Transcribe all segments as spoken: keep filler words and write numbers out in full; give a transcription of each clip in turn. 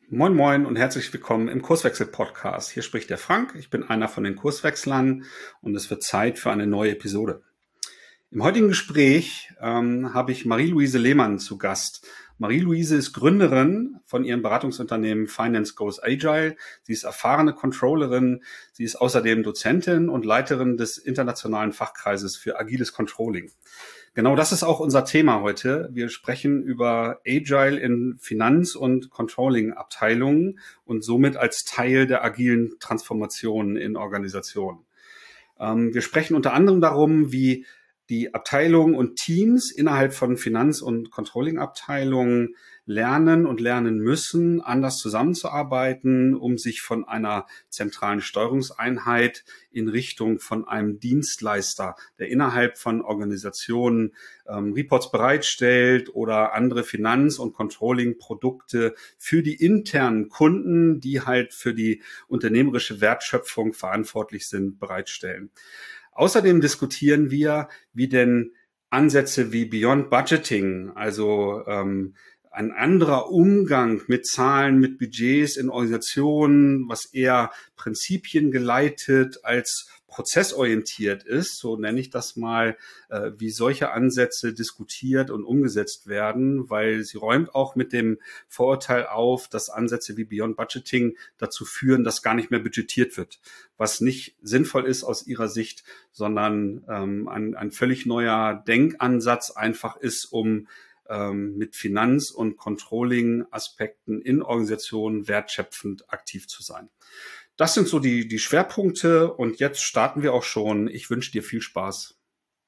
Moin Moin und herzlich willkommen im Kurswechsel-Podcast. Hier spricht der Frank, ich bin einer von den Kurswechslern und es wird Zeit für eine neue Episode. Im heutigen Gespräch ähm, habe ich Marie-Louise Lehmann zu Gast. Marie-Louise ist Gründerin von ihrem Beratungsunternehmen Finance Goes Agile. Sie ist erfahrene Controllerin, sie ist außerdem Dozentin und Leiterin des internationalen Fachkreises für agiles Controlling. Genau das ist auch unser Thema heute. Wir sprechen über Agile in Finanz- und Controlling-Abteilungen und somit als Teil der agilen Transformation in Organisationen. Ähm, wir sprechen unter anderem darum, wie die Abteilungen und Teams innerhalb von Finanz- und Controlling-Abteilungen lernen und lernen müssen, anders zusammenzuarbeiten, um sich von einer zentralen Steuerungseinheit in Richtung von einem Dienstleister, der innerhalb von Organisationen ähm, Reports bereitstellt oder andere Finanz- und Controlling-Produkte für die internen Kunden, die halt für die unternehmerische Wertschöpfung verantwortlich sind, bereitstellen. Außerdem diskutieren wir, wie denn Ansätze wie Beyond Budgeting, also ähm, ein anderer Umgang mit Zahlen, mit Budgets in Organisationen, was eher prinzipiengeleitet als prozessorientiert ist, so nenne ich das mal, äh, wie solche Ansätze diskutiert und umgesetzt werden, weil sie räumt auch mit dem Vorurteil auf, dass Ansätze wie Beyond Budgeting dazu führen, dass gar nicht mehr budgetiert wird, was nicht sinnvoll ist aus ihrer Sicht, sondern ähm, ein, ein völlig neuer Denkansatz einfach ist, um ähm, mit Finanz- und Controlling-Aspekten in Organisationen wertschöpfend aktiv zu sein. Das sind so die, die Schwerpunkte und jetzt starten wir auch schon. Ich wünsche dir viel Spaß.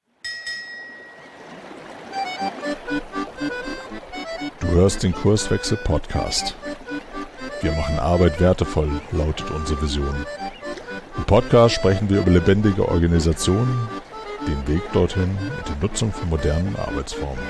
Du hörst den Kurswechsel-Podcast. Wir machen Arbeit wertevoll, lautet unsere Vision. Im Podcast sprechen wir über lebendige Organisationen, den Weg dorthin und die Nutzung von modernen Arbeitsformen.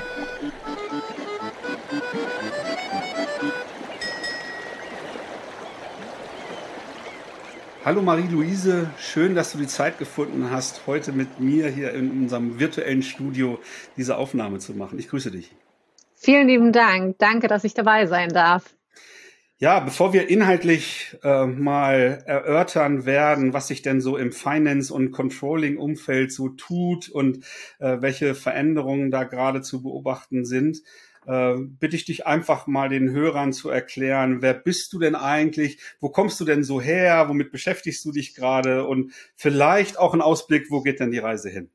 Hallo Marie-Louise, schön, dass du die Zeit gefunden hast, heute mit mir hier in unserem virtuellen Studio diese Aufnahme zu machen. Ich grüße dich. Vielen lieben Dank. Danke, dass ich dabei sein darf. Ja, bevor wir inhaltlich äh, mal erörtern werden, was sich denn so im Finance- und Controlling-Umfeld so tut und äh, welche Veränderungen da gerade zu beobachten sind, äh, bitte ich dich einfach mal den Hörern zu erklären, wer bist du denn eigentlich, wo kommst du denn so her, womit beschäftigst du dich gerade und vielleicht auch ein Ausblick, wo geht denn die Reise hin?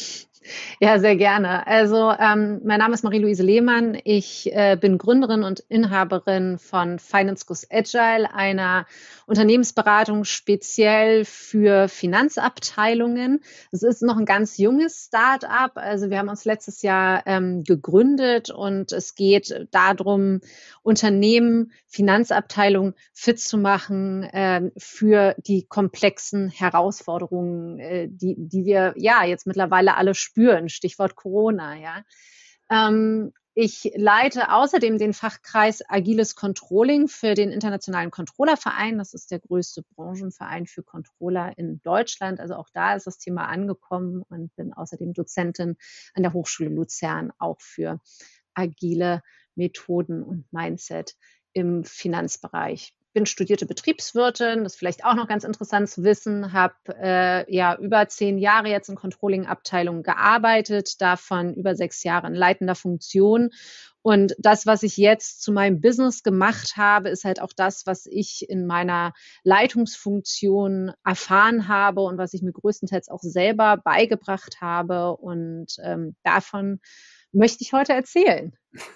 Ja, sehr gerne. Also ähm, mein Name ist Marie-Louise Lehmann. Ich äh, bin Gründerin und Inhaberin von Finance Goes Agile, einer Unternehmensberatung speziell für Finanzabteilungen. Es ist noch ein ganz junges Start-up. Also wir haben uns letztes Jahr ähm, gegründet und es geht darum, Unternehmen, Finanzabteilungen fit zu machen äh, für die komplexen Herausforderungen, äh, die, die wir ja jetzt mittlerweile alle spüren. Stichwort Corona, ja. Ähm, ich leite außerdem den Fachkreis Agiles Controlling für den Internationalen Controllerverein. Das ist der größte Branchenverein für Controller in Deutschland. Also auch da ist das Thema angekommen und bin außerdem Dozentin an der Hochschule Luzern, auch für agile Methoden und Mindset im Finanzbereich. Bin studierte Betriebswirtin, das ist vielleicht auch noch ganz interessant zu wissen, habe äh, ja über zehn Jahre jetzt in Controlling-Abteilungen gearbeitet, davon über sechs Jahre in leitender Funktion. Und das, was ich jetzt zu meinem Business gemacht habe, ist halt auch das, was ich in meiner Leitungsfunktion erfahren habe und was ich mir größtenteils auch selber beigebracht habe. Und ähm, davon möchte ich heute erzählen.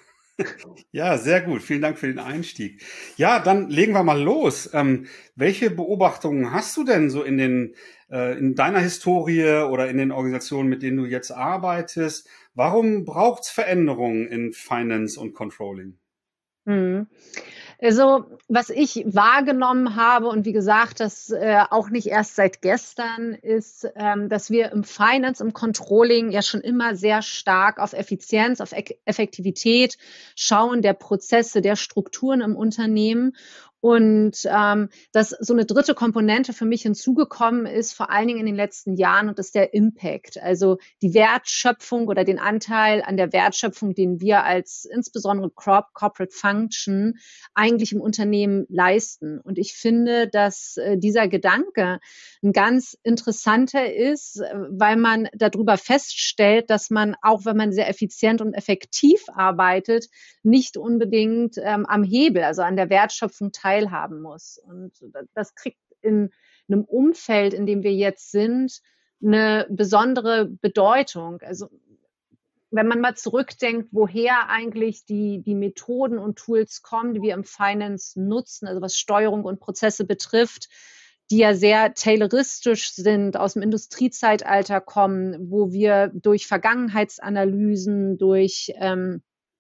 Ja, sehr gut. Vielen Dank für den Einstieg. Ja, dann legen wir mal los. Ähm, welche Beobachtungen hast du denn so in den äh, in deiner Historie oder in den Organisationen, mit denen du jetzt arbeitest? Warum braucht es Veränderungen in Finance und Controlling? Hm. Also, was ich wahrgenommen habe und wie gesagt, das äh, auch nicht erst seit gestern, ist, ähm, dass wir im Finance, im Controlling ja schon immer sehr stark auf Effizienz, auf Ek- Effektivität schauen, der Prozesse, der Strukturen im Unternehmen. Und ähm, dass so eine dritte Komponente für mich hinzugekommen ist, vor allen Dingen in den letzten Jahren, und das ist der Impact, also die Wertschöpfung oder den Anteil an der Wertschöpfung, den wir als insbesondere Corporate Function eigentlich im Unternehmen leisten. Und ich finde, dass äh, dieser Gedanke ein ganz interessanter ist, weil man darüber feststellt, dass man, auch wenn man sehr effizient und effektiv arbeitet, nicht unbedingt ähm, am Hebel, also an der Wertschöpfung teilhaben muss. Und das kriegt in einem Umfeld, in dem wir jetzt sind, eine besondere Bedeutung. Also wenn man mal zurückdenkt, woher eigentlich die, die Methoden und Tools kommen, die wir im Finance nutzen, also was Steuerung und Prozesse betrifft, die ja sehr tayloristisch sind, aus dem Industriezeitalter kommen, wo wir durch Vergangenheitsanalysen, durch ähm,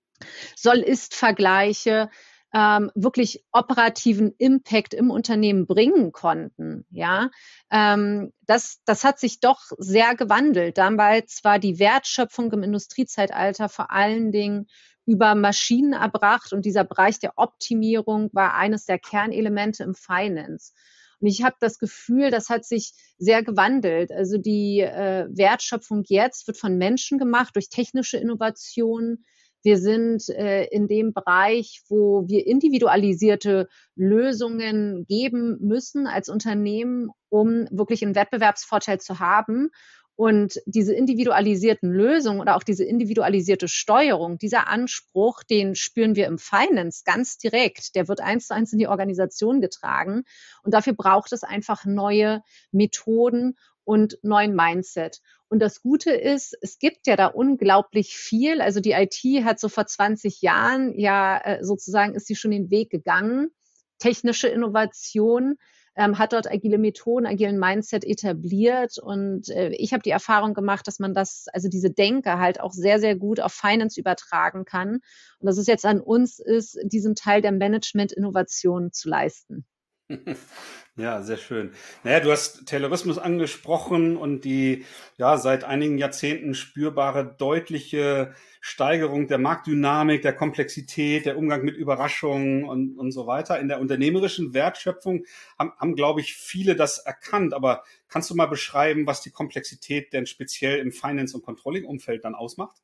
Soll-Ist-Vergleiche ähm, wirklich operativen Impact im Unternehmen bringen konnten. Ja, ähm, das, das hat sich doch sehr gewandelt. Damals war die Wertschöpfung im Industriezeitalter vor allen Dingen über Maschinen erbracht, und dieser Bereich der Optimierung war eines der Kernelemente im Finance. Und ich habe das Gefühl, das hat sich sehr gewandelt. Also die äh, Wertschöpfung jetzt wird von Menschen gemacht durch technische Innovationen. Wir sind äh, in dem Bereich, wo wir individualisierte Lösungen geben müssen als Unternehmen, um wirklich einen Wettbewerbsvorteil zu haben. Und diese individualisierten Lösungen oder auch diese individualisierte Steuerung, dieser Anspruch, den spüren wir im Finance ganz direkt. Der wird eins zu eins in die Organisation getragen. Und dafür braucht es einfach neue Methoden und neuen Mindset. Und das Gute ist, es gibt ja da unglaublich viel. Also die I T hat so vor zwanzig Jahren ja äh, sozusagen ist sie schon den Weg gegangen. Technische Innovation ähm, hat dort agile Methoden, agilen Mindset etabliert. Und äh, ich habe die Erfahrung gemacht, dass man das, also diese Denke halt auch sehr, sehr gut auf Finance übertragen kann. Und dass es jetzt an uns ist, diesen Teil der Management-Innovation zu leisten. Ja, sehr schön. Naja, du hast Taylorismus angesprochen und die ja seit einigen Jahrzehnten spürbare deutliche Steigerung der Marktdynamik, der Komplexität, der Umgang mit Überraschungen und, und so weiter. In der unternehmerischen Wertschöpfung haben, haben, glaube ich, viele das erkannt. Aber kannst du mal beschreiben, was die Komplexität denn speziell im Finance- und Controlling-Umfeld dann ausmacht?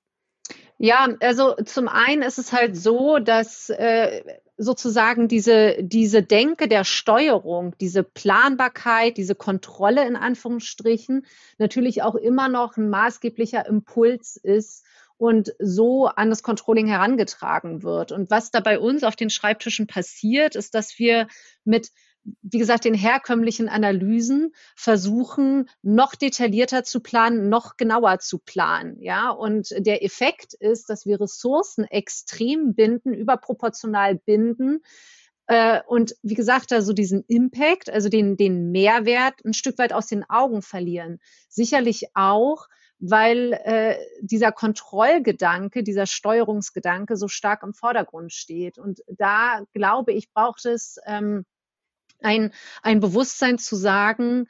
Ja, also zum einen ist es halt so, dass äh, sozusagen diese, diese Denke der Steuerung, diese Planbarkeit, diese Kontrolle in Anführungsstrichen natürlich auch immer noch ein maßgeblicher Impuls ist und so an das Controlling herangetragen wird. Und was da bei uns auf den Schreibtischen passiert, ist, dass wir mit, wie gesagt, den herkömmlichen Analysen versuchen, noch detaillierter zu planen, noch genauer zu planen. Ja, und der Effekt ist, dass wir Ressourcen extrem binden, überproportional binden. Äh, und wie gesagt, da so diesen Impact, also den, den Mehrwert ein Stück weit aus den Augen verlieren. Sicherlich auch, weil äh, dieser Kontrollgedanke, dieser Steuerungsgedanke so stark im Vordergrund steht. Und da, glaube ich, braucht es ähm, ein, ein Bewusstsein zu sagen,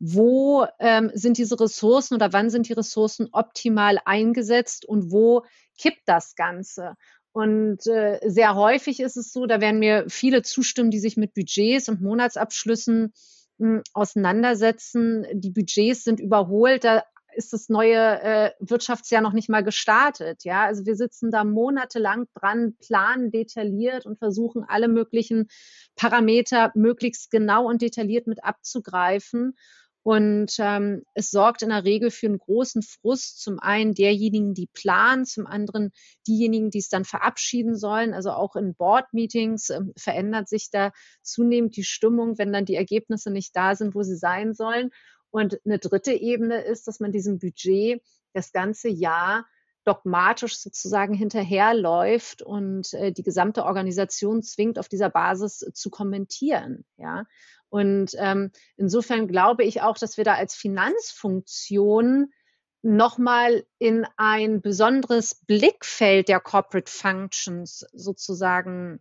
wo ähm, sind diese Ressourcen oder wann sind die Ressourcen optimal eingesetzt und wo kippt das Ganze. Und äh, sehr häufig ist es so, da werden mir viele zustimmen, die sich mit Budgets und Monatsabschlüssen mh, auseinandersetzen. Die Budgets sind überholt, da ist das neue äh, Wirtschaftsjahr noch nicht mal gestartet. Ja, also wir sitzen da monatelang dran, planen detailliert und versuchen alle möglichen Parameter möglichst genau und detailliert mit abzugreifen. Und ähm, es sorgt in der Regel für einen großen Frust, zum einen derjenigen, die planen, zum anderen diejenigen, die es dann verabschieden sollen. Also auch in Board-Meetings äh, verändert sich da zunehmend die Stimmung, wenn dann die Ergebnisse nicht da sind, wo sie sein sollen. Und eine dritte Ebene ist, dass man diesem Budget das ganze Jahr dogmatisch sozusagen hinterherläuft und äh, die gesamte Organisation zwingt, auf dieser Basis zu kommentieren. Ja, und ähm, insofern glaube ich auch, dass wir da als Finanzfunktion nochmal in ein besonderes Blickfeld der Corporate Functions sozusagen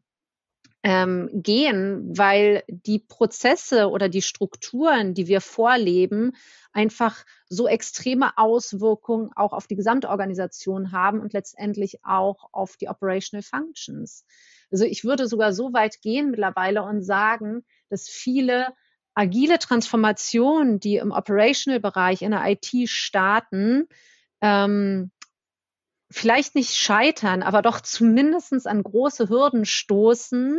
ähm, gehen, weil die Prozesse oder die Strukturen, die wir vorleben, einfach so extreme Auswirkungen auch auf die gesamte Organisation haben und letztendlich auch auf die Operational Functions. Also ich würde sogar so weit gehen mittlerweile und sagen, dass viele agile Transformationen, die im Operational-Bereich in der I T starten, ähm, vielleicht nicht scheitern, aber doch zumindest an große Hürden stoßen,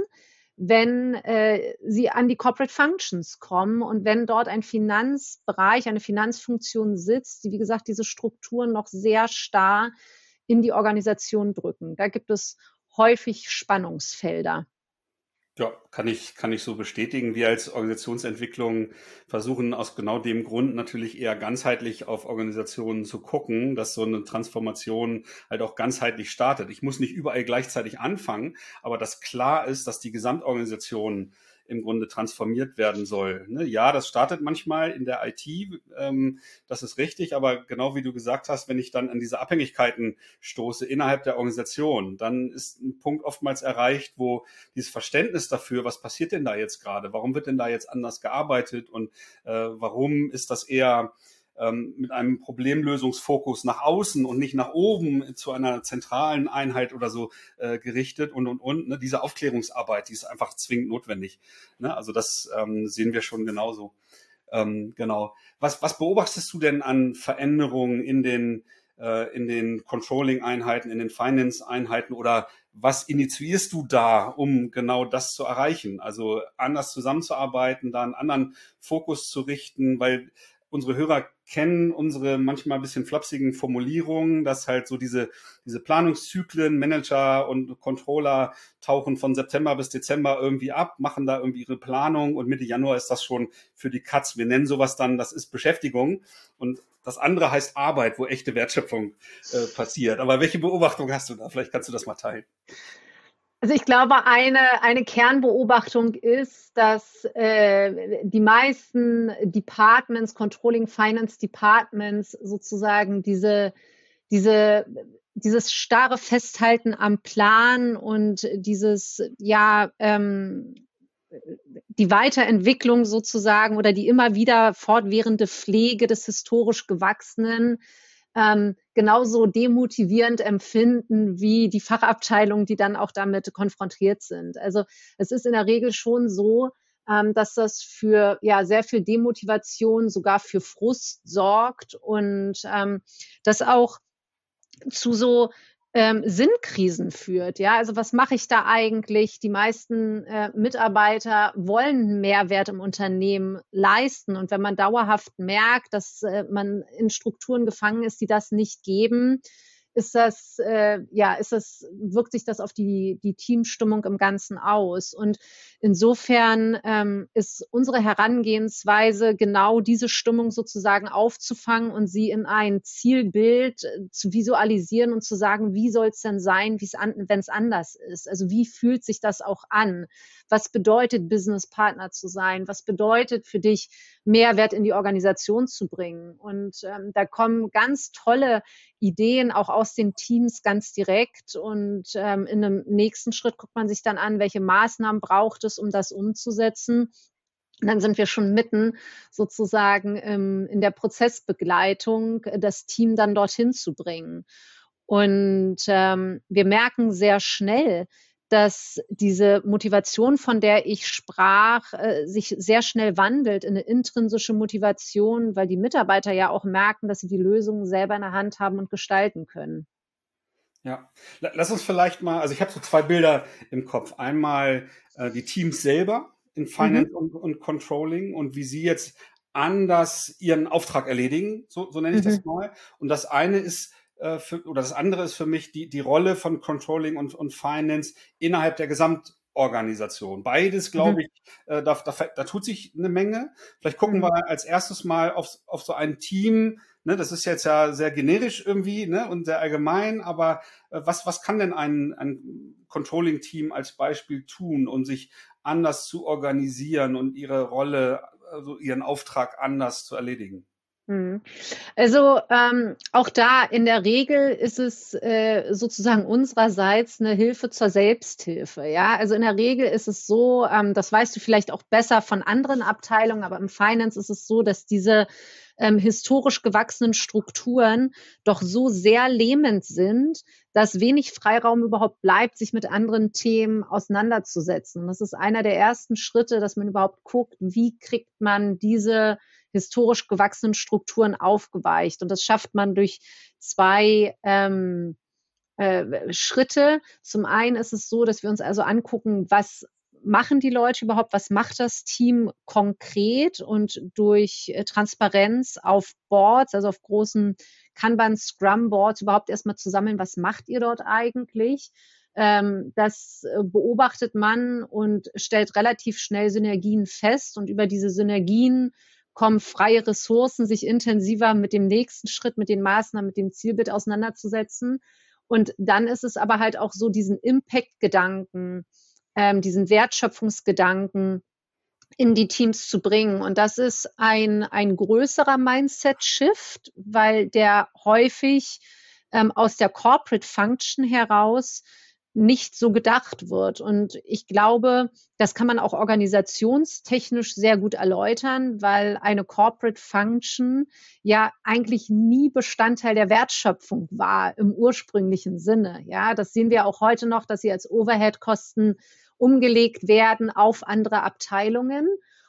wenn äh, sie an die Corporate Functions kommen und wenn dort ein Finanzbereich, eine Finanzfunktion sitzt, die, wie gesagt, diese Strukturen noch sehr starr in die Organisation drücken. Da gibt es häufig Spannungsfelder. Ja, kann ich, kann ich so bestätigen. Wir als Organisationsentwicklung versuchen aus genau dem Grund natürlich eher ganzheitlich auf Organisationen zu gucken, dass so eine Transformation halt auch ganzheitlich startet. Ich muss nicht überall gleichzeitig anfangen, aber dass klar ist, dass die Gesamtorganisation im Grunde transformiert werden soll. Ne? Ja, das startet manchmal in der I T, ähm, das ist richtig, aber genau wie du gesagt hast, wenn ich dann an diese Abhängigkeiten stoße innerhalb der Organisation, dann ist ein Punkt oftmals erreicht, wo dieses Verständnis dafür, was passiert denn da jetzt gerade, warum wird denn da jetzt anders gearbeitet und äh, warum ist das eher ähm, mit einem Problemlösungsfokus nach außen und nicht nach oben zu einer zentralen Einheit oder so äh, gerichtet und, und, und. Ne? Diese Aufklärungsarbeit, die ist einfach zwingend notwendig. Ne? Also das ähm, sehen wir schon genauso. Ähm, genau. Was, was beobachtest du denn an Veränderungen in den, äh, in den Controlling-Einheiten, in den Finance-Einheiten oder was initiierst du da, um genau das zu erreichen? Also anders zusammenzuarbeiten, da einen anderen Fokus zu richten, weil unsere Hörer kennen unsere manchmal ein bisschen flapsigen Formulierungen, dass halt so diese, diese Planungszyklen, Manager und Controller tauchen von September bis Dezember irgendwie ab, machen da irgendwie ihre Planung und Mitte Januar ist das schon für die Katz. Wir nennen sowas dann, das ist Beschäftigung und das andere heißt Arbeit, wo echte Wertschöpfung äh, passiert. Aber welche Beobachtung hast du da? Vielleicht kannst du das mal teilen. Also ich glaube, eine, eine Kernbeobachtung ist, dass äh, die meisten Departments, Controlling Finance Departments sozusagen diese, diese, dieses starre Festhalten am Plan und dieses, ja, ähm, die Weiterentwicklung sozusagen oder die immer wieder fortwährende Pflege des historisch Gewachsenen ähm, genauso demotivierend empfinden wie die Fachabteilungen, die dann auch damit konfrontiert sind. Also es ist in der Regel schon so, ähm, dass das für ja sehr viel Demotivation, sogar für Frust sorgt und ähm, das auch zu so ähm, Sinnkrisen führt. Ja, also was mache ich da eigentlich? Die meisten äh, Mitarbeiter wollen einen Mehrwert im Unternehmen leisten. Und wenn man dauerhaft merkt, dass äh, man in Strukturen gefangen ist, die das nicht geben, ist das, äh, ja, ist das, wirkt sich das auf die, die Teamstimmung im Ganzen aus. Und insofern ähm, ist unsere Herangehensweise genau diese Stimmung sozusagen aufzufangen und sie in ein Zielbild äh, zu visualisieren und zu sagen, wie soll es denn sein, wie es an, wenn es anders ist? Also wie fühlt sich das auch an? Was bedeutet Business Partner zu sein? Was bedeutet für dich, Mehrwert in die Organisation zu bringen? Und ähm, da kommen ganz tolle Ideen auch aus den Teams ganz direkt. Und ähm, in einem nächsten Schritt guckt man sich dann an, welche Maßnahmen braucht es, um das umzusetzen. Und dann sind wir schon mitten sozusagen ähm, in der Prozessbegleitung, das Team dann dorthin zu bringen. Und ähm, wir merken sehr schnell, dass diese Motivation, von der ich sprach, äh, sich sehr schnell wandelt in eine intrinsische Motivation, weil die Mitarbeiter ja auch merken, dass sie die Lösungen selber in der Hand haben und gestalten können. Ja, lass uns vielleicht mal, also ich habe so zwei Bilder im Kopf. Einmal äh, die Teams selber in Finance mhm. und, und Controlling und wie sie jetzt anders ihren Auftrag erledigen, so, so nenne ich mhm. das mal. Und das eine ist, äh, für, oder das andere ist für mich die, die Rolle von Controlling und, und Finance innerhalb der Gesamtorganisation. Beides, glaube mhm. ich, äh, da, da, da tut sich eine Menge. Vielleicht gucken mhm. wir als erstes mal auf, auf so ein Team. Ne, das ist jetzt ja sehr generisch irgendwie, ne, und sehr allgemein, aber äh, was, was kann denn ein, ein Controlling-Team als Beispiel tun, um sich anders zu organisieren und ihre Rolle, also ihren Auftrag anders zu erledigen? Also ähm, auch da in der Regel ist es äh, sozusagen unsererseits eine Hilfe zur Selbsthilfe. Ja, also in der Regel ist es so, ähm, das weißt du vielleicht auch besser von anderen Abteilungen, aber im Finance ist es so, dass diese ähm, historisch gewachsenen Strukturen doch so sehr lähmend sind, dass wenig Freiraum überhaupt bleibt, sich mit anderen Themen auseinanderzusetzen. Und das ist einer der ersten Schritte, dass man überhaupt guckt, wie kriegt man diese historisch gewachsenen Strukturen aufgeweicht. Und das schafft man durch zwei ähm, äh, Schritte. Zum einen ist es so, dass wir uns also angucken, was machen die Leute überhaupt, was macht das Team konkret, und durch äh, Transparenz auf Boards, also auf großen Kanban Scrum Boards überhaupt erstmal zu sammeln, was macht ihr dort eigentlich? Ähm, das äh, beobachtet man und stellt relativ schnell Synergien fest, und über diese Synergien kommen freie Ressourcen, sich intensiver mit dem nächsten Schritt, mit den Maßnahmen, mit dem Zielbild auseinanderzusetzen. Und dann ist es aber halt auch so, diesen Impact-Gedanken, ähm, diesen Wertschöpfungsgedanken in die Teams zu bringen. Und das ist ein, ein größerer Mindset-Shift, weil der häufig ähm, aus der Corporate Function heraus nicht so gedacht wird. Und ich glaube, das kann man auch organisationstechnisch sehr gut erläutern, weil eine Corporate Function ja eigentlich nie Bestandteil der Wertschöpfung war im ursprünglichen Sinne. Ja, das sehen wir auch heute noch, dass sie als Overhead-Kosten umgelegt werden auf andere Abteilungen.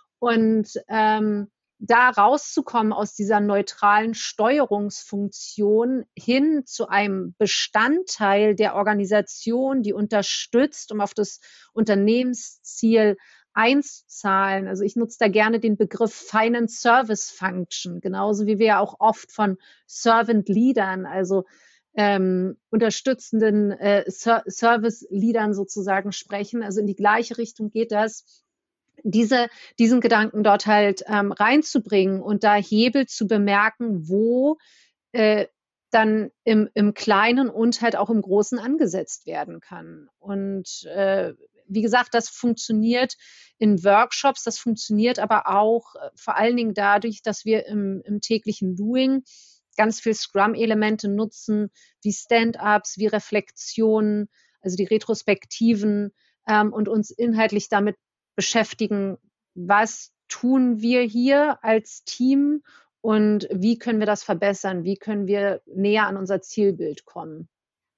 Und ähm, da rauszukommen aus dieser neutralen Steuerungsfunktion hin zu einem Bestandteil der Organisation, die unterstützt, um auf das Unternehmensziel einzuzahlen. Also ich nutze da gerne den Begriff Finance Service Function, genauso wie wir ja auch oft von Servant Leadern, also ähm, unterstützenden äh, Ser- Service-Leadern sozusagen sprechen. Also in die gleiche Richtung geht das, diese, diesen Gedanken dort halt ähm, reinzubringen und da Hebel zu bemerken, wo äh, dann im, im Kleinen und halt auch im Großen angesetzt werden kann. Und äh, wie gesagt, das funktioniert in Workshops, das funktioniert aber auch äh, vor allen Dingen dadurch, dass wir im, im täglichen Doing ganz viel Scrum-Elemente nutzen, wie Stand-ups, wie Reflexionen, also die Retrospektiven, ähm, und uns inhaltlich damit beschäftigen, was tun wir hier als Team und wie können wir das verbessern, wie können wir näher an unser Zielbild kommen.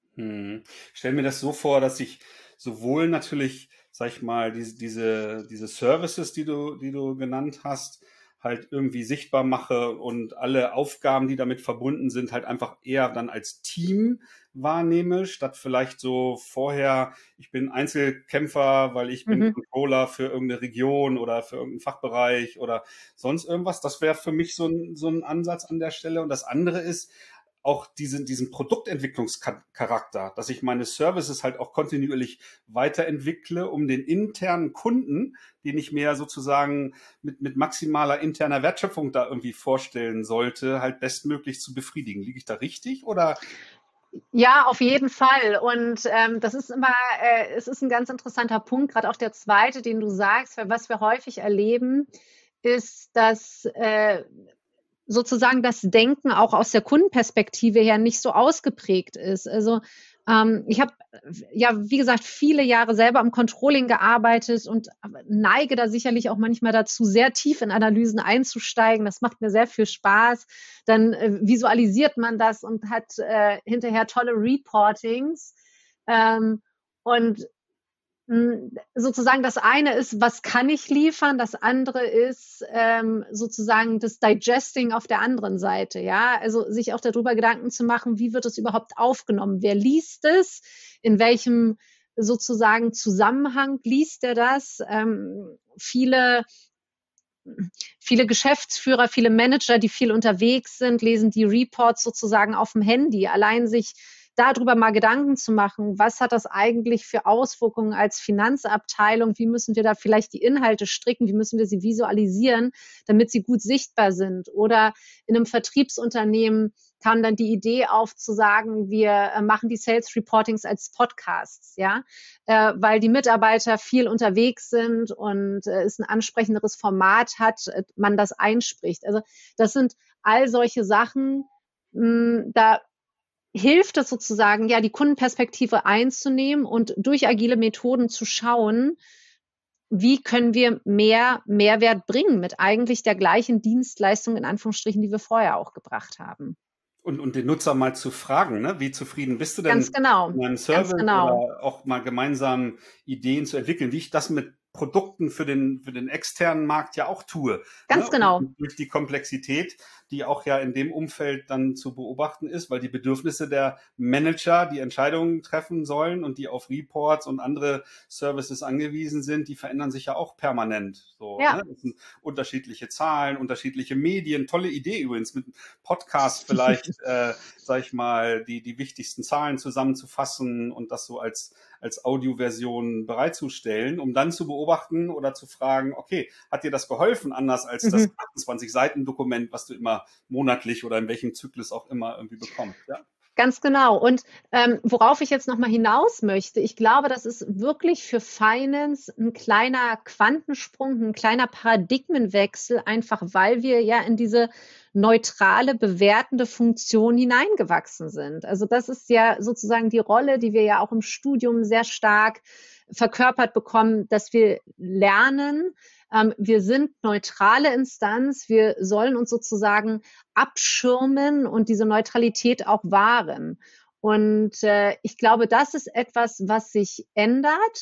Hm. Ich stelle mir das so vor, dass ich sowohl natürlich, sag ich mal, diese, diese, diese Services, die du, die du genannt hast, halt irgendwie sichtbar mache und alle Aufgaben, die damit verbunden sind, halt einfach eher dann als Team wahrnehme, statt vielleicht so vorher, ich bin Einzelkämpfer, weil ich bin Mhm. Controller für irgendeine Region oder für irgendeinen Fachbereich oder sonst irgendwas. Das wäre für mich so ein, so ein Ansatz an der Stelle. Und das andere ist, auch diesen, diesen Produktentwicklungscharakter, dass ich meine Services halt auch kontinuierlich weiterentwickle, um den internen Kunden, den ich mir sozusagen mit, mit maximaler interner Wertschöpfung da irgendwie vorstellen sollte, halt bestmöglich zu befriedigen. Liege ich da richtig oder? Ja, auf jeden Fall. Und ähm, das ist immer, äh, es ist ein ganz interessanter Punkt, gerade auch der zweite, den du sagst, weil was wir häufig erleben, ist, dass äh, sozusagen das Denken auch aus der Kundenperspektive her nicht so ausgeprägt ist. Also ähm, ich habe ja, wie gesagt, viele Jahre selber am Controlling gearbeitet und neige da sicherlich auch manchmal dazu, sehr tief in Analysen einzusteigen. Das macht mir sehr viel Spaß. Dann äh, visualisiert man das und hat äh, hinterher tolle Reportings. Ähm, und sozusagen das eine ist, was kann ich liefern? Das andere ist ähm, sozusagen das Digesting auf der anderen Seite. Ja, also sich auch darüber Gedanken zu machen, wie wird es überhaupt aufgenommen? Wer liest es? In welchem sozusagen Zusammenhang liest er das? Ähm, viele Viele Geschäftsführer, viele Manager, die viel unterwegs sind, lesen die Reports sozusagen auf dem Handy. Allein sich darüber mal Gedanken zu machen, was hat das eigentlich für Auswirkungen als Finanzabteilung, wie müssen wir da vielleicht die Inhalte stricken, wie müssen wir sie visualisieren, damit sie gut sichtbar sind. Oder in einem Vertriebsunternehmen kam dann die Idee auf zu sagen, wir machen die Sales Reportings als Podcasts, ja, äh, weil die Mitarbeiter viel unterwegs sind und äh, es ein ansprechenderes Format hat, äh, man das einspricht. Also das sind all solche Sachen, mh, da hilft es sozusagen, ja, die Kundenperspektive einzunehmen und durch agile Methoden zu schauen, wie können wir mehr Mehrwert bringen mit eigentlich der gleichen Dienstleistung in Anführungsstrichen, die wir vorher auch gebracht haben. Und, und den Nutzer mal zu fragen, ne? Wie zufrieden bist du Ganz denn genau, mit meinem ganz Service genau. oder auch mal gemeinsam Ideen zu entwickeln, wie ich das mit Produkten für den, für den externen Markt ja auch tue. Ganz Ne? Und genau. durch die Komplexität, die auch ja in dem Umfeld dann zu beobachten ist, weil die Bedürfnisse der Manager, die Entscheidungen treffen sollen und die auf Reports und andere Services angewiesen sind, die verändern sich ja auch permanent. So, Ja. ne? Das sind unterschiedliche Zahlen, unterschiedliche Medien. Tolle Idee übrigens, mit Podcast vielleicht, äh, sag ich mal, die, die wichtigsten Zahlen zusammenzufassen und das so als, als Audioversion bereitzustellen, um dann zu beobachten oder zu fragen, okay, hat dir das geholfen, anders als Mhm. das achtundzwanzig Seiten Dokument, was du immer monatlich oder in welchem Zyklus auch immer irgendwie bekommst, ja? Ganz genau. Und ähm, worauf ich jetzt nochmal hinaus möchte, ich glaube, das ist wirklich für Finance ein kleiner Quantensprung, ein kleiner Paradigmenwechsel, einfach weil wir ja in diese neutrale, bewertende Funktion hineingewachsen sind. Also das ist ja sozusagen die Rolle, die wir ja auch im Studium sehr stark verkörpert bekommen, dass wir lernen, ähm, wir sind neutrale Instanz, wir sollen uns sozusagen abschirmen und diese Neutralität auch wahren. Und äh, ich glaube, das ist etwas, was sich ändert,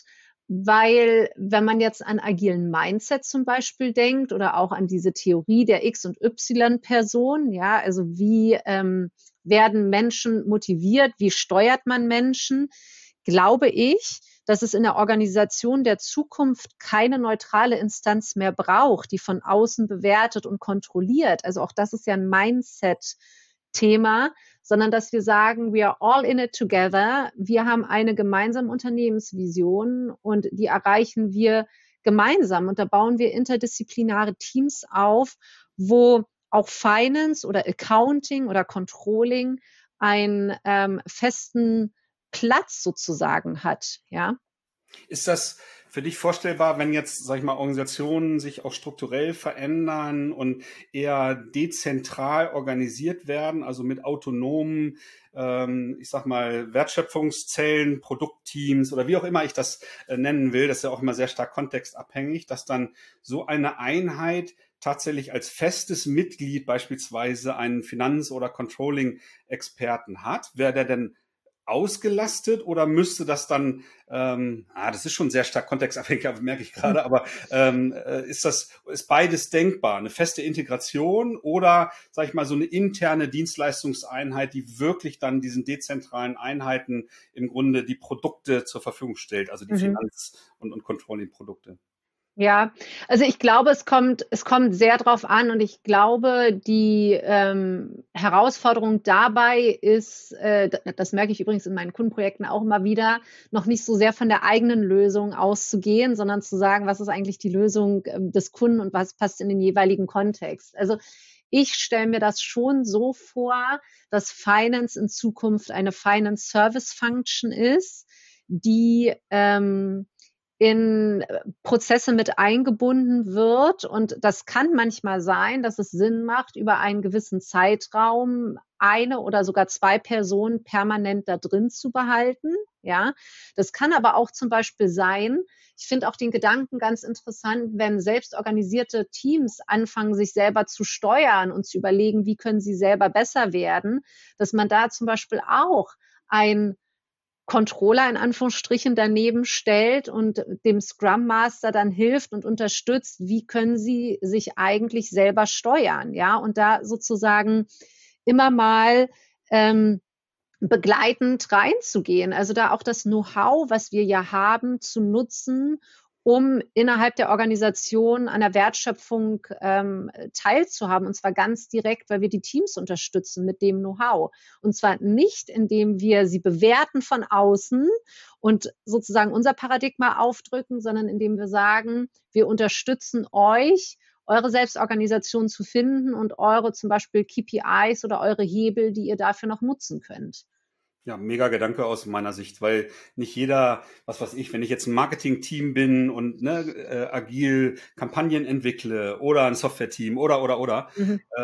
weil wenn man jetzt an agilen Mindset zum Beispiel denkt oder auch an diese Theorie der X- und Y-Person, ja, also wie ähm, werden Menschen motiviert, wie steuert man Menschen, glaube ich, dass es in der Organisation der Zukunft keine neutrale Instanz mehr braucht, die von außen bewertet und kontrolliert. Also auch das ist ja ein Mindset-Thema, sondern dass wir sagen, we are all in it together. Wir haben eine gemeinsame Unternehmensvision und die erreichen wir gemeinsam. Und da bauen wir interdisziplinäre Teams auf, wo auch Finance oder Accounting oder Controlling einen ähm, festen Platz sozusagen hat, ja. Ist das für dich vorstellbar, wenn jetzt, sag ich mal, Organisationen sich auch strukturell verändern und eher dezentral organisiert werden, also mit autonomen, ähm, ich sag mal, Wertschöpfungszellen, Produktteams oder wie auch immer ich das äh, nennen will, das ist ja auch immer sehr stark kontextabhängig, dass dann so eine Einheit tatsächlich als festes Mitglied beispielsweise einen Finanz- oder Controlling-Experten hat? Wäre der denn ausgelastet oder müsste das dann, ähm, ah, das ist schon sehr stark kontextabhängig, merke ich gerade, aber ähm, äh, ist das, ist beides denkbar? Eine feste Integration oder, sag ich mal, so eine interne Dienstleistungseinheit, die wirklich dann diesen dezentralen Einheiten im Grunde die Produkte zur Verfügung stellt, also die Mhm. Finanz- und, und Controlling-Produkte? Ja, also ich glaube, es kommt, es kommt sehr drauf an und ich glaube, die ähm, Herausforderung dabei ist, äh, das merke ich übrigens in meinen Kundenprojekten auch immer wieder, noch nicht so sehr von der eigenen Lösung auszugehen, sondern zu sagen, was ist eigentlich die Lösung äh, des Kunden und was passt in den jeweiligen Kontext. Also ich stelle mir das schon so vor, dass Finance in Zukunft eine Finance Service Function ist, die ähm, in Prozesse mit eingebunden wird. Und das kann manchmal sein, dass es Sinn macht, über einen gewissen Zeitraum eine oder sogar zwei Personen permanent da drin zu behalten. Ja, das kann aber auch zum Beispiel sein. Ich finde auch den Gedanken ganz interessant, wenn selbstorganisierte Teams anfangen, sich selber zu steuern und zu überlegen, wie können sie selber besser werden, dass man da zum Beispiel auch ein Controller in Anführungsstrichen daneben stellt und dem Scrum Master dann hilft und unterstützt, wie können sie sich eigentlich selber steuern, ja, und da sozusagen immer mal ähm, begleitend reinzugehen, also da auch das Know-how, was wir ja haben, zu nutzen, um innerhalb der Organisation an der Wertschöpfung ähm, teilzuhaben, und zwar ganz direkt, weil wir die Teams unterstützen mit dem Know-how. Und zwar nicht, indem wir sie bewerten von außen und sozusagen unser Paradigma aufdrücken, sondern indem wir sagen, wir unterstützen euch, eure Selbstorganisation zu finden und eure zum Beispiel K P Is oder eure Hebel, die ihr dafür noch nutzen könnt. Ja, mega Gedanke aus meiner Sicht, weil nicht jeder, was weiß ich, wenn ich jetzt ein Marketing-Team bin und ne, äh, agil Kampagnen entwickle oder ein Software-Team oder, oder, oder, Mhm. äh,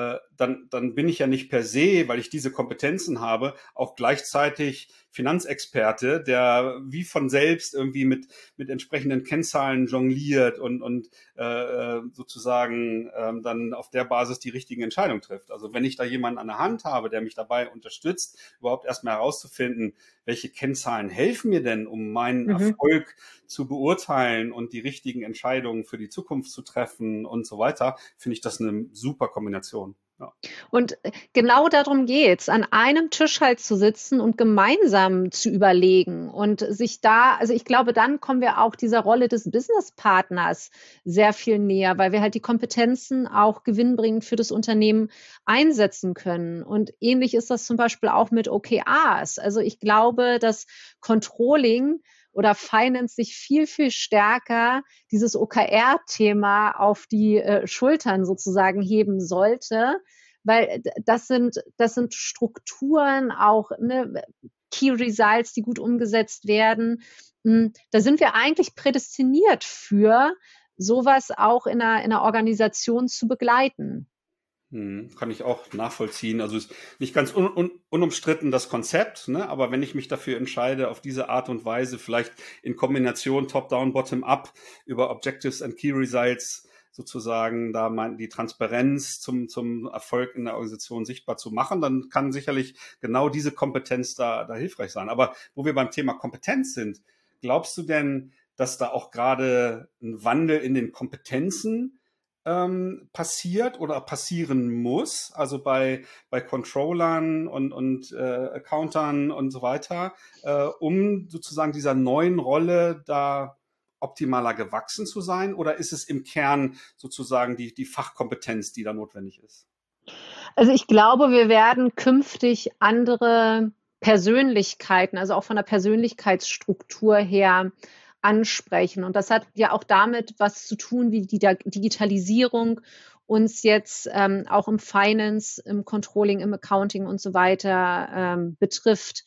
dann, dann bin ich ja nicht per se, weil ich diese Kompetenzen habe, auch gleichzeitig Finanzexperte, der wie von selbst irgendwie mit, mit entsprechenden Kennzahlen jongliert und, und äh, sozusagen ähm, dann auf der Basis die richtigen Entscheidungen trifft. Also wenn ich da jemanden an der Hand habe, der mich dabei unterstützt, überhaupt erstmal herauszufinden, welche Kennzahlen helfen mir denn, um meinen Mhm. Erfolg zu beurteilen und die richtigen Entscheidungen für die Zukunft zu treffen und so weiter, finde ich das eine super Kombination. Ja. Und genau darum geht's, an einem Tisch halt zu sitzen und gemeinsam zu überlegen und sich da, also ich glaube, dann kommen wir auch dieser Rolle des Businesspartners sehr viel näher, weil wir halt die Kompetenzen auch gewinnbringend für das Unternehmen einsetzen können. Und ähnlich ist das zum Beispiel auch mit O K Rs. Also ich glaube, dass Controlling oder Finance sich viel, viel stärker dieses O K R-Thema auf die äh, Schultern sozusagen heben sollte, weil das sind, das sind Strukturen, auch ne, Key Results, die gut umgesetzt werden. Da sind wir eigentlich prädestiniert für, sowas auch in einer, in einer Organisation zu begleiten. Hm, kann ich auch nachvollziehen. Also ist nicht ganz un un unumstritten das Konzept, ne? Aber wenn ich mich dafür entscheide, auf diese Art und Weise, vielleicht in Kombination Top-Down, Bottom-Up über Objectives and Key Results sozusagen da mein, die Transparenz zum, zum Erfolg in der Organisation sichtbar zu machen, dann kann sicherlich genau diese Kompetenz da, da hilfreich sein. Aber wo wir beim Thema Kompetenz sind, glaubst du denn, dass da auch gerade ein Wandel in den Kompetenzen ähm, passiert oder passieren muss, also bei, bei Controllern und, und äh, Accountern und so weiter, äh, um sozusagen dieser neuen Rolle da optimaler gewachsen zu sein? Oder ist es im Kern sozusagen die, die Fachkompetenz, die da notwendig ist? Also ich glaube, wir werden künftig andere Persönlichkeiten, also auch von der Persönlichkeitsstruktur her, ansprechen. Und das hat ja auch damit was zu tun, wie die Digitalisierung uns jetzt ähm, auch im Finance, im Controlling, im Accounting und so weiter ähm, betrifft.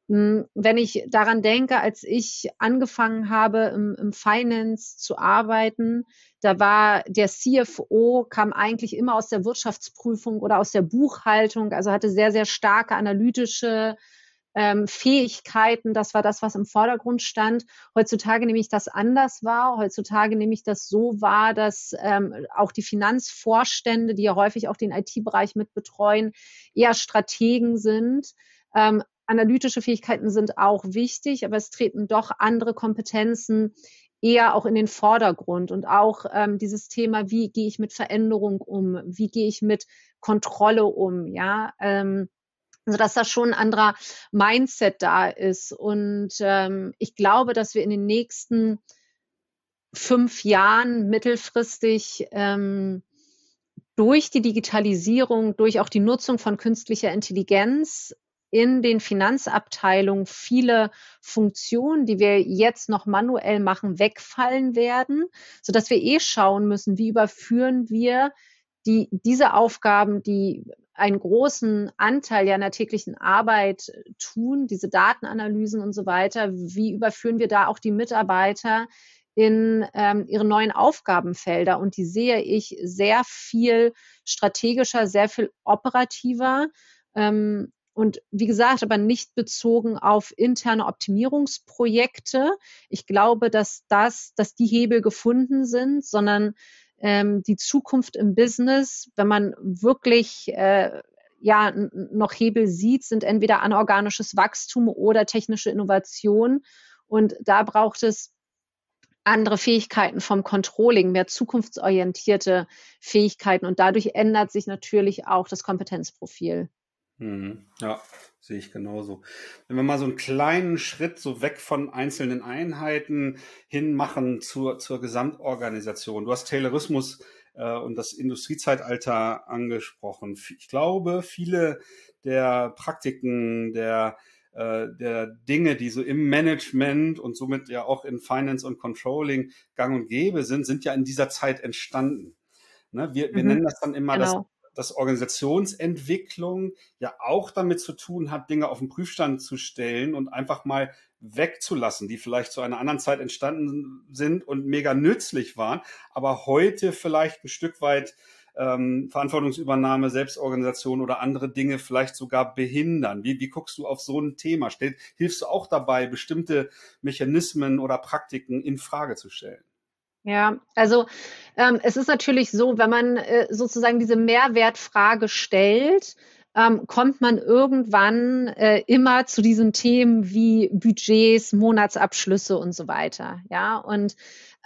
Wenn ich daran denke, als ich angefangen habe, im, im Finance zu arbeiten, da war der C F O, kam eigentlich immer aus der Wirtschaftsprüfung oder aus der Buchhaltung, also hatte sehr, sehr starke analytische ähm, Fähigkeiten. Das war das, was im Vordergrund stand. Heutzutage nehme ich das anders wahr. Heutzutage nehme ich das so wahr, dass ähm, auch die Finanzvorstände, die ja häufig auch den I T-Bereich mit betreuen, eher Strategen sind. Ähm, analytische Fähigkeiten sind auch wichtig, aber es treten doch andere Kompetenzen eher auch in den Vordergrund. Und auch ähm, dieses Thema, wie gehe ich mit Veränderung um? Wie gehe ich mit Kontrolle um? Ja, ähm, also dass da schon ein anderer Mindset da ist. Und ähm, ich glaube, dass wir in den nächsten fünf Jahren mittelfristig ähm, durch die Digitalisierung, durch auch die Nutzung von künstlicher Intelligenz in den Finanzabteilungen viele Funktionen, die wir jetzt noch manuell machen, wegfallen werden, sodass wir eh schauen müssen, wie überführen wir die, diese Aufgaben, die einen großen Anteil ja in der täglichen Arbeit tun, diese Datenanalysen und so weiter, wie überführen wir da auch die Mitarbeiter in ähm, ihre neuen Aufgabenfelder? Und die sehe ich sehr viel strategischer, sehr viel operativer. Ähm, und wie gesagt, aber nicht bezogen auf interne Optimierungsprojekte. Ich glaube, dass das, dass die Hebel gefunden sind, sondern ähm, die Zukunft im Business, wenn man wirklich äh, ja noch Hebel sieht, sind entweder anorganisches Wachstum oder technische Innovation. Und da braucht es andere Fähigkeiten vom Controlling, mehr zukunftsorientierte Fähigkeiten. Und dadurch ändert sich natürlich auch das Kompetenzprofil. Hm, ja, sehe ich genauso. Wenn wir mal so einen kleinen Schritt so weg von einzelnen Einheiten hin machen zur, zur Gesamtorganisation. Du hast Taylorismus äh, und das Industriezeitalter angesprochen. Ich glaube, viele der Praktiken, der, äh, der Dinge, die so im Management und somit ja auch in Finance und Controlling gang und gäbe sind, sind ja in dieser Zeit entstanden. Ne? Wir, wir Mhm, nennen das dann immer das genau. dass Organisationsentwicklung ja auch damit zu tun hat, Dinge auf den Prüfstand zu stellen und einfach mal wegzulassen, die vielleicht zu einer anderen Zeit entstanden sind und mega nützlich waren, aber heute vielleicht ein Stück weit ähm, Verantwortungsübernahme, Selbstorganisation oder andere Dinge vielleicht sogar behindern? Wie, wie guckst du auf so ein Thema? Stell, hilfst du auch dabei, bestimmte Mechanismen oder Praktiken in Frage zu stellen? Ja, also ähm, es ist natürlich so, wenn man äh, sozusagen diese Mehrwertfrage stellt, ähm, kommt man irgendwann äh, immer zu diesen Themen wie Budgets, Monatsabschlüsse und so weiter. Ja, und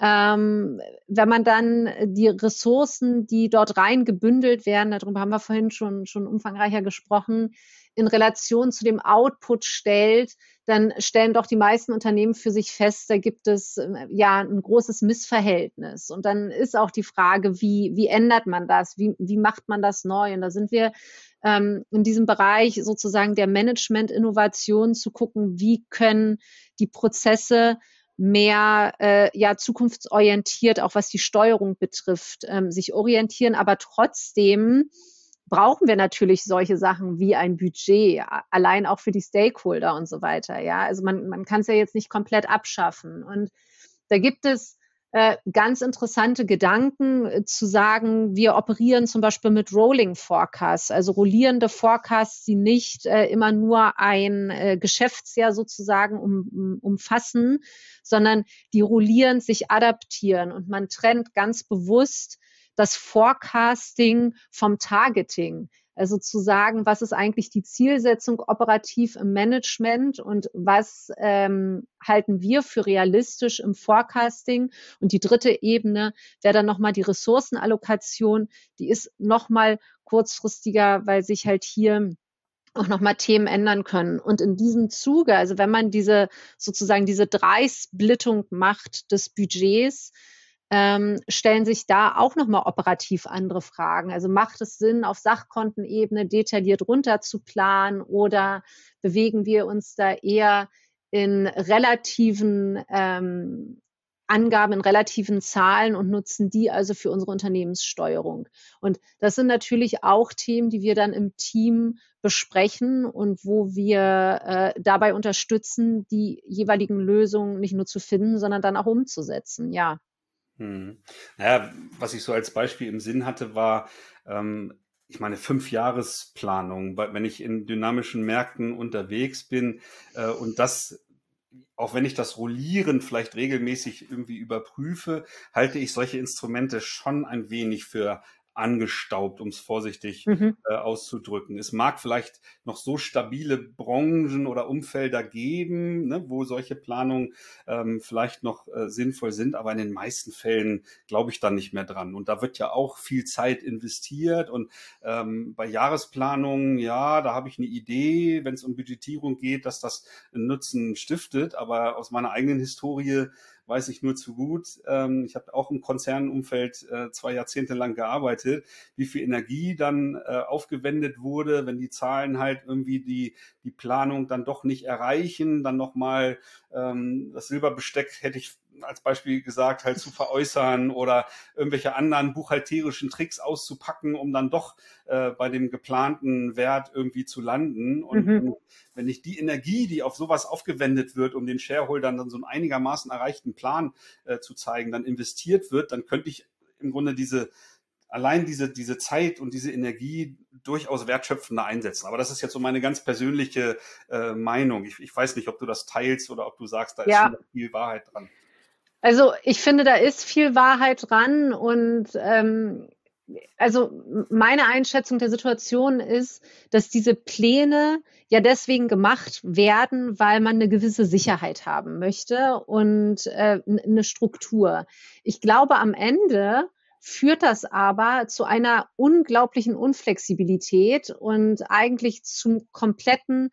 ähm, wenn man dann die Ressourcen, die dort rein gebündelt werden, darüber haben wir vorhin schon, schon umfangreicher gesprochen, in Relation zu dem Output stellt, dann stellen doch die meisten Unternehmen für sich fest, da gibt es äh, ja ein großes Missverhältnis. Und dann ist auch die Frage, wie, wie ändert man das? Wie, wie macht man das neu? Und da sind wir ähm, in diesem Bereich sozusagen der Management-Innovation zu gucken, wie können die Prozesse mehr äh, ja zukunftsorientiert, auch was die Steuerung betrifft, ähm, sich orientieren, aber trotzdem brauchen wir natürlich solche Sachen wie ein Budget, allein auch für die Stakeholder und so weiter. Ja, also man, man kann es ja jetzt nicht komplett abschaffen. Und da gibt es äh, ganz interessante Gedanken äh, zu sagen, wir operieren zum Beispiel mit Rolling Forecasts, also rollierende Forecasts, die nicht äh, immer nur ein äh, Geschäftsjahr sozusagen um, um, umfassen, sondern die rollierend sich adaptieren. Und man trennt ganz bewusst das Forecasting vom Targeting. Also zu sagen, was ist eigentlich die Zielsetzung operativ im Management und was ähm, halten wir für realistisch im Forecasting. Und die dritte Ebene wäre dann nochmal die Ressourcenallokation. Die ist nochmal kurzfristiger, weil sich halt hier auch nochmal Themen ändern können. Und in diesem Zuge, also wenn man diese sozusagen diese Dreisplittung macht des Budgets, ähm, stellen sich da auch nochmal operativ andere Fragen. Also macht es Sinn, auf Sachkontenebene detailliert runter zu planen oder bewegen wir uns da eher in relativen ähm, Angaben, in relativen Zahlen und nutzen die also für unsere Unternehmenssteuerung? Und das sind natürlich auch Themen, die wir dann im Team besprechen und wo wir äh, dabei unterstützen, die jeweiligen Lösungen nicht nur zu finden, sondern dann auch umzusetzen. Ja. Hm. Naja, was ich so als Beispiel im Sinn hatte, war, ähm, ich meine, Fünfjahresplanung, weil wenn ich in dynamischen Märkten unterwegs bin äh, und das, auch wenn ich das Rollieren vielleicht regelmäßig irgendwie überprüfe, halte ich solche Instrumente schon ein wenig für angestaubt, um es vorsichtig Mhm. äh, auszudrücken. Es mag vielleicht noch so stabile Branchen oder Umfelder geben, ne, wo solche Planungen ähm, vielleicht noch äh, sinnvoll sind, aber in den meisten Fällen glaube ich da nicht mehr dran. Und da wird ja auch viel Zeit investiert und ähm, bei Jahresplanungen, ja, da habe ich eine Idee, wenn es um Budgetierung geht, dass das einen Nutzen stiftet, aber aus meiner eigenen Historie weiß ich nur zu gut. Ähm, ich habe auch im Konzernumfeld äh, zwei Jahrzehnte lang gearbeitet, wie viel Energie dann äh, aufgewendet wurde, wenn die Zahlen halt irgendwie die, die Planung dann doch nicht erreichen, dann nochmal ähm, das Silberbesteck, hätte ich als Beispiel gesagt, halt zu veräußern oder irgendwelche anderen buchhalterischen Tricks auszupacken, um dann doch äh, bei dem geplanten Wert irgendwie zu landen. Und Mhm. wenn, wenn ich die Energie, die auf sowas aufgewendet wird, um den Shareholdern dann so einen einigermaßen erreichten Plan äh, zu zeigen, dann investiert wird, dann könnte ich im Grunde diese allein diese, diese Zeit und diese Energie durchaus wertschöpfender einsetzen. Aber das ist jetzt so meine ganz persönliche äh, Meinung. Ich, ich weiß nicht, ob du das teilst oder ob du sagst, da ist Ja, schon viel Wahrheit dran. also ich finde, da ist viel Wahrheit dran und ähm, also meine Einschätzung der Situation ist, dass diese Pläne ja deswegen gemacht werden, weil man eine gewisse Sicherheit haben möchte und äh, eine Struktur. Ich glaube, am Ende führt das aber zu einer unglaublichen Unflexibilität und eigentlich zum kompletten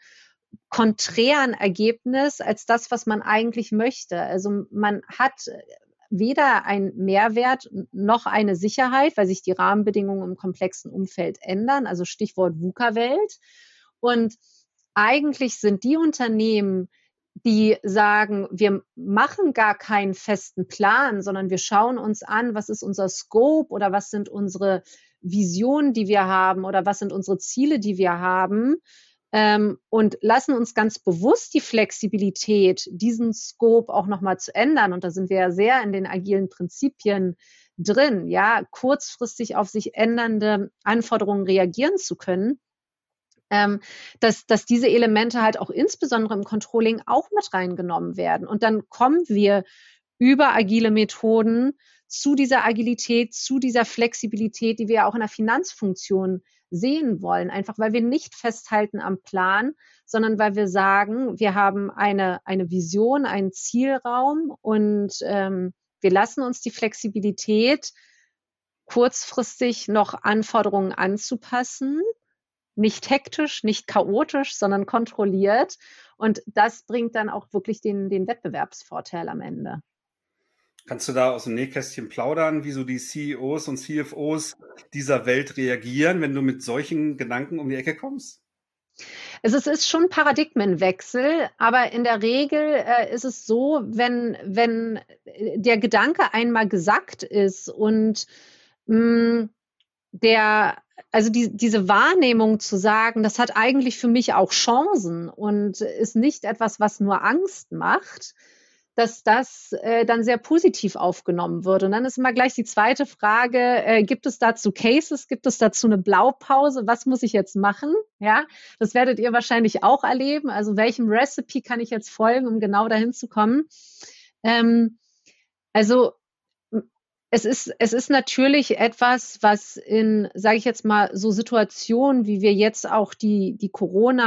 konträren Ergebnis als das, was man eigentlich möchte. Also man hat weder einen Mehrwert noch eine Sicherheit, weil sich die Rahmenbedingungen im komplexen Umfeld ändern, also Stichwort VUCA-Welt. Und eigentlich sind die Unternehmen, die sagen, wir machen gar keinen festen Plan, sondern wir schauen uns an, was ist unser Scope oder was sind unsere Visionen, die wir haben oder was sind unsere Ziele, die wir haben, ähm, und lassen uns ganz bewusst die Flexibilität, diesen Scope auch nochmal zu ändern. Und da sind wir ja sehr in den agilen Prinzipien drin, ja, kurzfristig auf sich ändernde Anforderungen reagieren zu können. Ähm, dass, dass diese Elemente halt auch insbesondere im Controlling auch mit reingenommen werden. Und dann kommen wir über agile Methoden zu dieser Agilität, zu dieser Flexibilität, die wir ja auch in der Finanzfunktion sehen wollen. Einfach weil wir nicht festhalten am Plan, sondern weil wir sagen, wir haben eine, eine Vision, einen Zielraum und ähm, wir lassen uns die Flexibilität, kurzfristig noch Anforderungen anzupassen, nicht hektisch, nicht chaotisch, sondern kontrolliert. Und das bringt dann auch wirklich den, den Wettbewerbsvorteil am Ende. Kannst du da aus dem Nähkästchen plaudern, wie so die C E Os und C F Os dieser Welt reagieren, wenn du mit solchen Gedanken um die Ecke kommst? Also es ist schon ein Paradigmenwechsel, aber in der Regel äh, ist es so, wenn, wenn der Gedanke einmal gesagt ist und mh, der, also die, diese Wahrnehmung zu sagen, das hat eigentlich für mich auch Chancen und ist nicht etwas, was nur Angst macht, dass das äh, dann sehr positiv aufgenommen wird. Und dann ist immer gleich die zweite Frage, äh, gibt es dazu Cases, gibt es dazu eine Blaupause, was muss ich jetzt machen? Ja, das werdet ihr wahrscheinlich auch erleben. Also welchem Recipe kann ich jetzt folgen, um genau dahin zu kommen? Ähm, also es ist, es ist natürlich etwas, was in, sage ich jetzt mal, so Situationen, wie wir jetzt auch die, die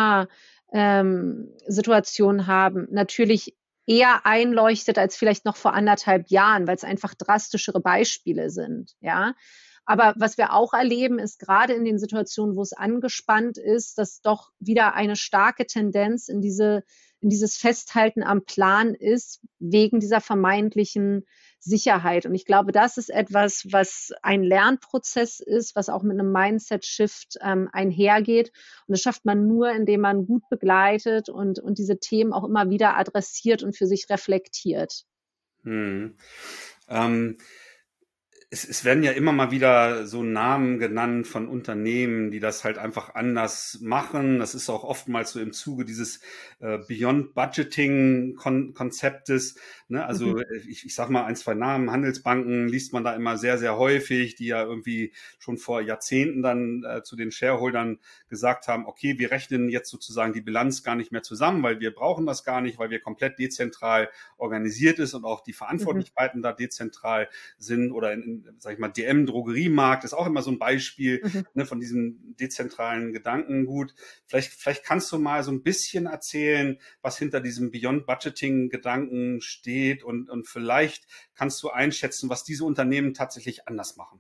Corona-Situation ähm, haben, natürlich eher einleuchtet als vielleicht noch vor anderthalb Jahren, weil es einfach drastischere Beispiele sind, ja. Aber was wir auch erleben, ist gerade in den Situationen, wo es angespannt ist, dass doch wieder eine starke Tendenz in diese, in dieses Festhalten am Plan ist, wegen dieser vermeintlichen Sicherheit. Und ich glaube, das ist etwas, was ein Lernprozess ist, was auch mit einem Mindset-Shift ähm, einhergeht. Und das schafft man nur, indem man gut begleitet und, und diese Themen auch immer wieder adressiert und für sich reflektiert. Hm. Ähm, es, es werden ja immer mal wieder so Namen genannt von Unternehmen, die das halt einfach anders machen. Das ist auch oftmals so im Zuge dieses äh, Beyond Budgeting Kon Konzeptes. Ne? Also mhm. ich, ich sag mal ein, zwei Namen, Handelsbanken liest man da immer sehr, sehr häufig, die ja irgendwie schon vor Jahrzehnten dann äh, zu den Shareholdern gesagt haben, okay, wir rechnen jetzt sozusagen die Bilanz gar nicht mehr zusammen, weil wir brauchen das gar nicht, weil wir komplett dezentral organisiert ist und auch die Verantwortlichkeiten mhm. da dezentral sind oder in, in sag ich mal, D M, Drogeriemarkt ist auch immer so ein Beispiel mhm. ne, von diesem dezentralen Gedankengut. Vielleicht, vielleicht kannst du mal so ein bisschen erzählen, was hinter diesem Beyond Budgeting Gedanken steht und, und vielleicht kannst du einschätzen, was diese Unternehmen tatsächlich anders machen.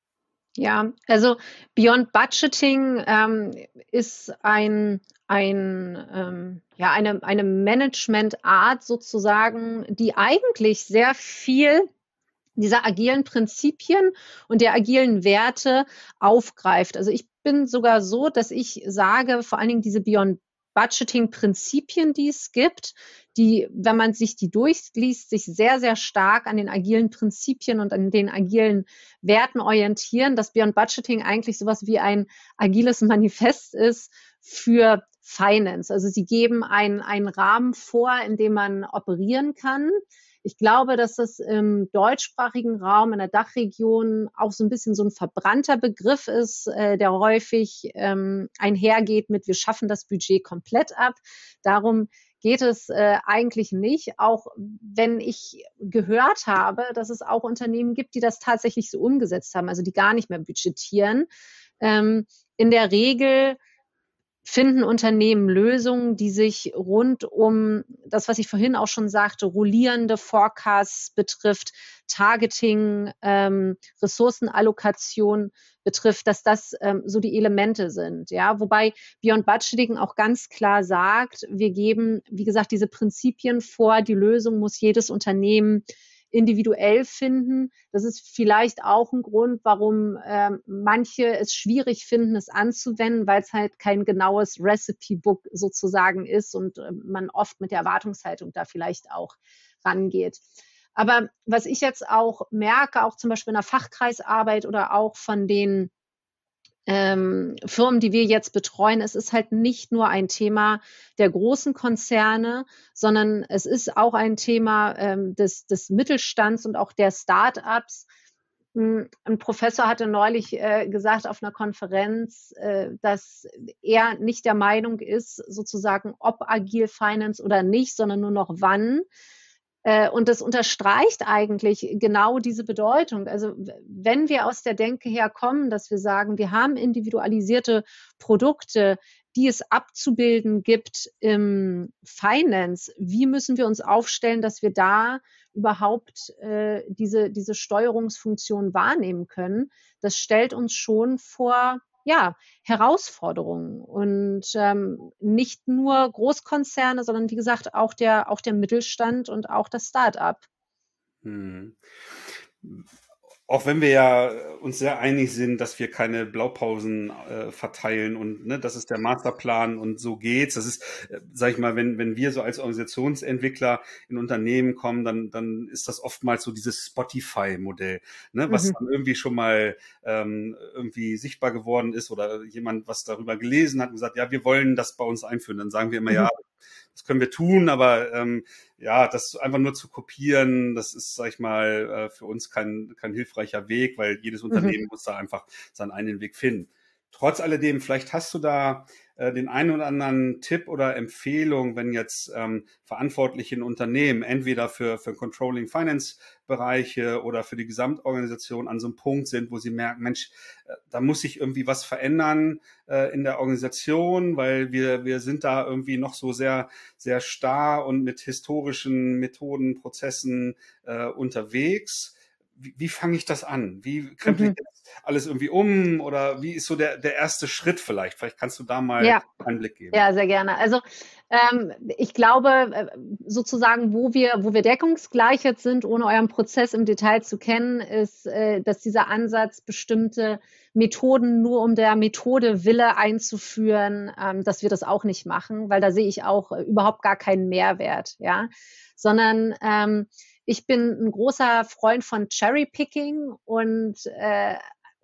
Ja, also Beyond Budgeting ähm, ist ein, ein, ähm, ja, eine, eine Managementart sozusagen, die eigentlich sehr viel dieser agilen Prinzipien und der agilen Werte aufgreift. Also ich bin sogar so, dass ich sage, vor allen Dingen diese Beyond Budgeting-Prinzipien, die es gibt, die, wenn man sich die durchliest, sich sehr, sehr stark an den agilen Prinzipien und an den agilen Werten orientieren, dass Beyond Budgeting eigentlich sowas wie ein agiles Manifest ist für Finance. Also sie geben einen, einen Rahmen vor, in dem man operieren kann. Ich glaube, dass das im deutschsprachigen Raum, in der Dachregion auch so ein bisschen so ein verbrannter Begriff ist, äh, der häufig ähm, einhergeht mit, wir schaffen das Budget komplett ab. Darum geht es äh, eigentlich nicht, auch wenn ich gehört habe, dass es auch Unternehmen gibt, die das tatsächlich so umgesetzt haben, also die gar nicht mehr budgetieren. Ähm, in der Regel finden Unternehmen Lösungen, die sich rund um das, was ich vorhin auch schon sagte, rollierende Forecasts betrifft, Targeting, ähm, Ressourcenallokation betrifft, dass das ähm, so die Elemente sind. Ja, wobei Beyond Budgeting auch ganz klar sagt, wir geben, wie gesagt, diese Prinzipien vor. Die Lösung muss jedes Unternehmen individuell finden. Das ist vielleicht auch ein Grund, warum ähm, manche es schwierig finden, es anzuwenden, weil es halt kein genaues Recipe-Book sozusagen ist und äh, man oft mit der Erwartungshaltung da vielleicht auch rangeht. Aber was ich jetzt auch merke, auch zum Beispiel in der Fachkreisarbeit oder auch von den ähm, Firmen, die wir jetzt betreuen, es ist halt nicht nur ein Thema der großen Konzerne, sondern es ist auch ein Thema ähm, des, des Mittelstands und auch der Start-ups. Ein Professor hatte neulich äh, gesagt auf einer Konferenz, äh, dass er nicht der Meinung ist, sozusagen, ob Agile Finance oder nicht, sondern nur noch wann. Äh, und das unterstreicht eigentlich genau diese Bedeutung. Also wenn wir aus der Denke herkommen, dass wir sagen, wir haben individualisierte Produkte, die es abzubilden gibt im Finance, wie müssen wir uns aufstellen, dass wir da überhaupt äh, diese, diese Steuerungsfunktion wahrnehmen können? Das stellt uns schon vor, ja, Herausforderungen und ähm, nicht nur Großkonzerne, sondern wie gesagt auch der, auch der Mittelstand und auch das Start-up. Hm. Auch wenn wir ja uns sehr einig sind, dass wir keine Blaupausen äh, verteilen und ne, das ist der Masterplan und so geht's. Das ist, äh, sag ich mal, wenn wenn wir so als Organisationsentwickler in Unternehmen kommen, dann dann ist das oftmals so dieses Spotify-Modell, ne, was Mhm. dann irgendwie schon mal ähm, irgendwie sichtbar geworden ist oder jemand was darüber gelesen hat und gesagt, ja, wir wollen das bei uns einführen. Dann sagen wir immer, Mhm. ja, das können wir tun, aber ähm, ja, das einfach nur zu kopieren, das ist, sag ich mal, äh, für uns kein, kein hilfreicher Weg, weil jedes Unternehmen Mhm. muss da einfach seinen eigenen Weg finden. Trotz alledem, vielleicht hast du da äh, den einen oder anderen Tipp oder Empfehlung, wenn jetzt ähm, Verantwortliche in Unternehmen entweder für, für Controlling Finance Bereiche oder für die Gesamtorganisation an so einem Punkt sind, wo sie merken, Mensch, äh, da muss sich irgendwie was verändern äh, in der Organisation, weil wir, wir sind da irgendwie noch so sehr, sehr starr und mit historischen Methoden, Prozessen äh, unterwegs. Wie, wie fange ich das an? Wie krempel ich Mhm. jetzt alles irgendwie um? Oder wie ist so der, der erste Schritt vielleicht? Vielleicht kannst du da mal Ja. einen Blick geben. Ja, sehr gerne. Also ähm, ich glaube, äh, sozusagen, wo wir, wo wir deckungsgleich jetzt sind, ohne euren Prozess im Detail zu kennen, ist, äh, dass dieser Ansatz, bestimmte Methoden nur um der Methode Wille einzuführen, ähm, dass wir das auch nicht machen, weil da sehe ich auch äh, überhaupt gar keinen Mehrwert, ja, sondern ähm, ich bin ein großer Freund von Cherry-Picking und äh,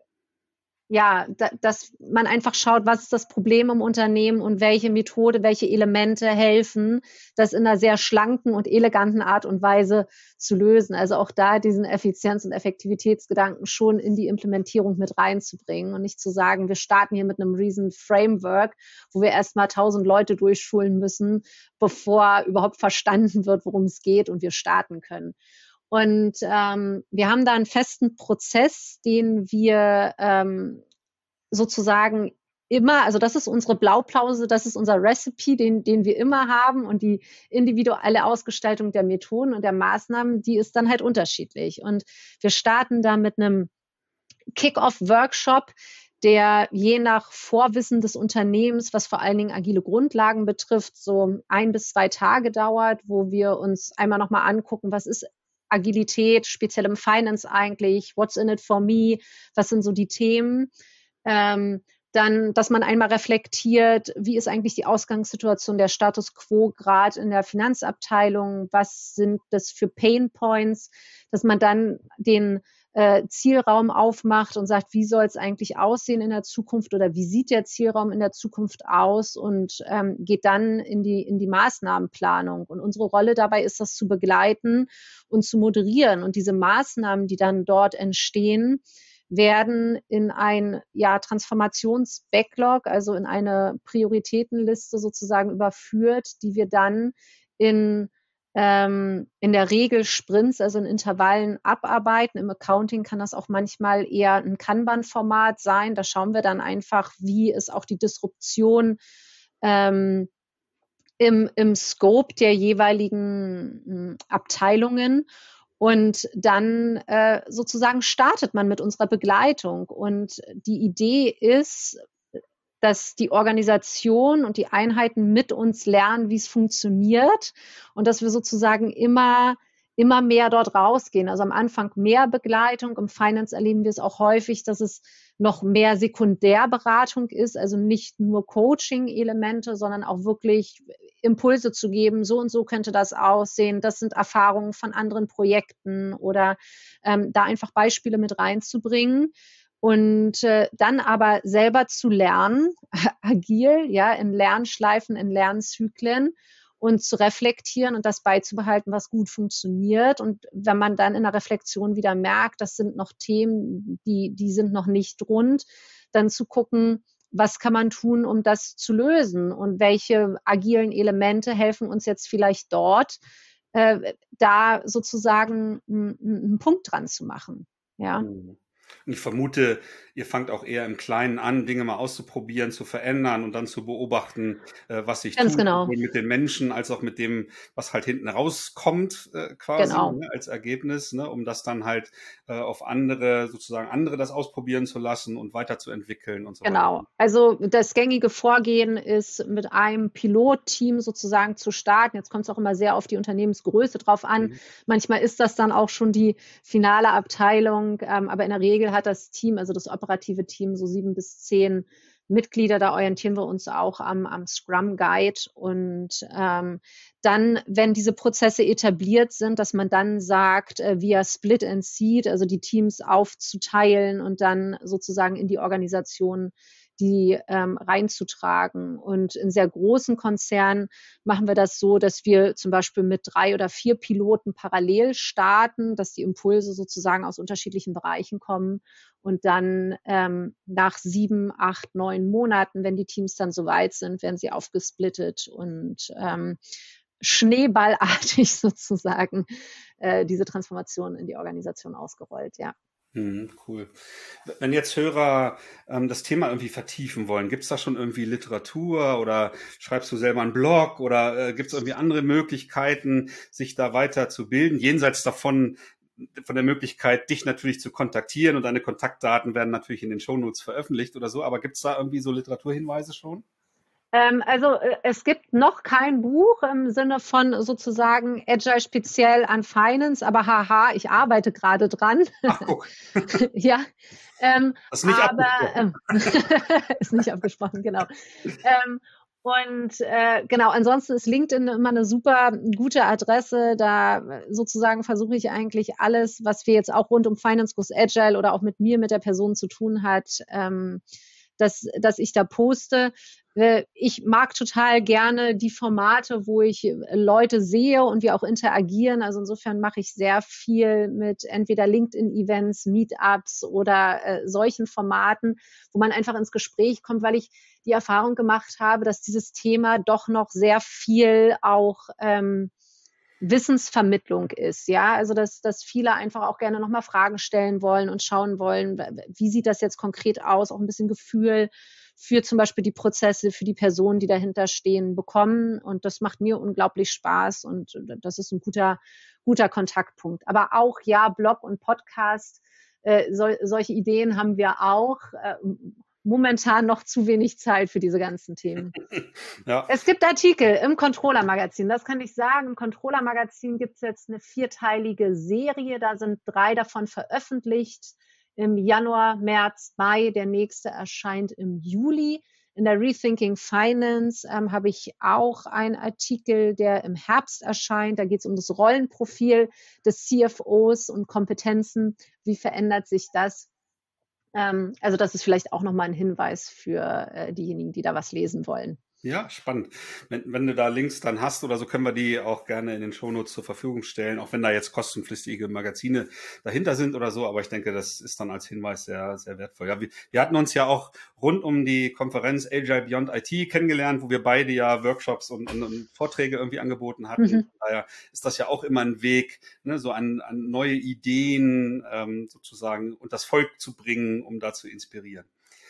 ja, da, dass man einfach schaut, was ist das Problem im Unternehmen und welche Methode, welche Elemente helfen, das in einer sehr schlanken und eleganten Art und Weise zu lösen. Also auch da diesen Effizienz- und Effektivitätsgedanken schon in die Implementierung mit reinzubringen und nicht zu sagen, wir starten hier mit einem riesen Framework, wo wir erstmal tausend Leute durchschulen müssen, bevor überhaupt verstanden wird, worum es geht und wir starten können. Und ähm, wir haben da einen festen Prozess, den wir ähm, sozusagen immer, also das ist unsere Blaupause, das ist unser Recipe, den, den wir immer haben und die individuelle Ausgestaltung der Methoden und der Maßnahmen, die ist dann halt unterschiedlich. Und wir starten da mit einem Kick-Off-Workshop, der je nach Vorwissen des Unternehmens, was vor allen Dingen agile Grundlagen betrifft, so ein bis zwei Tage dauert, wo wir uns einmal nochmal angucken, was ist Agilität, speziell im Finance eigentlich, what's in it for me, was sind so die Themen. Ähm, dann, dass man einmal reflektiert, wie ist eigentlich die Ausgangssituation, der Status quo gerade in der Finanzabteilung, was sind das für Pain Points, dass man dann den äh, Zielraum aufmacht und sagt, wie soll es eigentlich aussehen in der Zukunft oder wie sieht der Zielraum in der Zukunft aus und ähm, geht dann in die, in die Maßnahmenplanung. Und unsere Rolle dabei ist, das zu begleiten und zu moderieren. Und diese Maßnahmen, die dann dort entstehen, werden in ein ja, Transformations-Backlog, also in eine Prioritätenliste sozusagen überführt, die wir dann in ähm, in der Regel Sprints, also in Intervallen abarbeiten. Im Accounting kann das auch manchmal eher ein Kanban-Format sein. Da schauen wir dann einfach, wie ist auch die Disruption ähm, im, im Scope der jeweiligen Abteilungen. Und dann äh, sozusagen startet man mit unserer Begleitung. Und die Idee ist, dass die Organisation und die Einheiten mit uns lernen, wie es funktioniert und dass wir sozusagen immer immer mehr dort rausgehen. Also am Anfang mehr Begleitung. Im Finance erleben wir es auch häufig, dass es noch mehr Sekundärberatung ist, also nicht nur Coaching-Elemente, sondern auch wirklich Impulse zu geben. So und so könnte das aussehen. Das sind Erfahrungen von anderen Projekten oder ähm, da einfach Beispiele mit reinzubringen. Und äh, dann aber selber zu lernen, agil, ja, in Lernschleifen, in Lernzyklen und zu reflektieren und das beizubehalten, was gut funktioniert. Und wenn man dann in der Reflexion wieder merkt, das sind noch Themen, die, die sind noch nicht rund, dann zu gucken, was kann man tun, um das zu lösen und welche agilen Elemente helfen uns jetzt vielleicht dort, äh, da sozusagen einen, einen Punkt dran zu machen. Ja. Und ich vermute, ihr fangt auch eher im Kleinen an, Dinge mal auszuprobieren, zu verändern und dann zu beobachten, äh, was sich Ganz tut, genau. sowohl mit den Menschen als auch mit dem, was halt hinten rauskommt, äh, quasi, Genau. ne, als Ergebnis, ne, um das dann halt äh, auf andere, sozusagen andere das ausprobieren zu lassen und weiterzuentwickeln und so weiter. Genau. Also das gängige Vorgehen ist, mit einem Pilotteam sozusagen zu starten. Jetzt kommt es auch immer sehr auf die Unternehmensgröße drauf an. Mhm. Manchmal ist das dann auch schon die finale Abteilung, ähm, aber in der Regel hat das Team, also das operative Team, so sieben bis zehn Mitglieder. Da orientieren wir uns auch am, am Scrum Guide. Und ähm, dann, wenn diese Prozesse etabliert sind, dass man dann sagt, äh, via Split and Seed, also die Teams aufzuteilen und dann sozusagen in die Organisation die ähm, reinzutragen. Und in sehr großen Konzernen machen wir das so, dass wir zum Beispiel mit drei oder vier Piloten parallel starten, dass die Impulse sozusagen aus unterschiedlichen Bereichen kommen und dann ähm, nach sieben, acht, neun Monaten, wenn die Teams dann soweit sind, werden sie aufgesplittet und ähm, schneeballartig sozusagen äh, diese Transformation in die Organisation ausgerollt, ja. Hm, cool. Wenn jetzt Hörer ähm, das Thema irgendwie vertiefen wollen, gibt es da schon irgendwie Literatur oder schreibst du selber einen Blog oder äh, gibt es irgendwie andere Möglichkeiten, sich da weiter zu bilden, jenseits davon, von der Möglichkeit, dich natürlich zu kontaktieren und deine Kontaktdaten werden natürlich in den Shownotes veröffentlicht oder so, aber gibt es da irgendwie so Literaturhinweise schon? Ähm, also äh, es gibt noch kein Buch im Sinne von sozusagen Agile speziell an Finance, aber haha, ich arbeite gerade dran. Ach, guck. Ja, ähm, Das ist nicht aber abgesprochen. ähm, ist nicht abgesprochen, genau. Ähm, und äh, genau, ansonsten ist LinkedIn immer eine super gute Adresse. Da äh, sozusagen versuche ich eigentlich alles, was wir jetzt auch rund um Finance Goes Agile oder auch mit mir, mit der Person zu tun hat, ähm, dass, dass ich da poste. Äh, Ich mag total gerne die Formate, wo ich Leute sehe und wir auch interagieren. Also insofern mache ich sehr viel mit entweder LinkedIn-Events, Meetups oder äh, solchen Formaten, wo man einfach ins Gespräch kommt, weil ich die Erfahrung gemacht habe, dass dieses Thema doch noch sehr viel auch ähm, Wissensvermittlung ist, ja, also dass, dass viele einfach auch gerne nochmal Fragen stellen wollen und schauen wollen, wie sieht das jetzt konkret aus, auch ein bisschen Gefühl für zum Beispiel die Prozesse, für die Personen, die dahinter stehen, bekommen. Und das macht mir unglaublich Spaß und das ist ein guter, guter Kontaktpunkt. Aber auch, ja, Blog und Podcast, äh, so, solche Ideen haben wir auch. Äh, momentan noch zu wenig Zeit für diese ganzen Themen. Ja. Es gibt Artikel im Controller-Magazin, das kann ich sagen. Im Controller-Magazin gibt es jetzt eine vierteilige Serie, da sind drei davon veröffentlicht im Januar, März, Mai. Der nächste erscheint im Juli. In der Rethinking Finance ähm, habe ich auch einen Artikel, der im Herbst erscheint. Da geht es um das Rollenprofil des C F Os und Kompetenzen. Wie verändert sich das? Ähm, also das ist vielleicht auch nochmal ein Hinweis für äh, diejenigen, die da was lesen wollen. Ja, spannend. Wenn, wenn du da Links dann hast oder so, können wir die auch gerne in den Shownotes zur Verfügung stellen, auch wenn da jetzt kostenpflichtige Magazine dahinter sind oder so. Aber ich denke, das ist dann als Hinweis sehr, sehr wertvoll. Ja, wir, wir hatten uns ja auch rund um die Konferenz Agile Beyond I T kennengelernt, wo wir beide ja Workshops und, und, und Vorträge irgendwie angeboten hatten. Mhm. Daher ist das ja auch immer ein Weg, ne, so an, an neue Ideen ähm, sozusagen und das Volk zu bringen, um da zu inspirieren.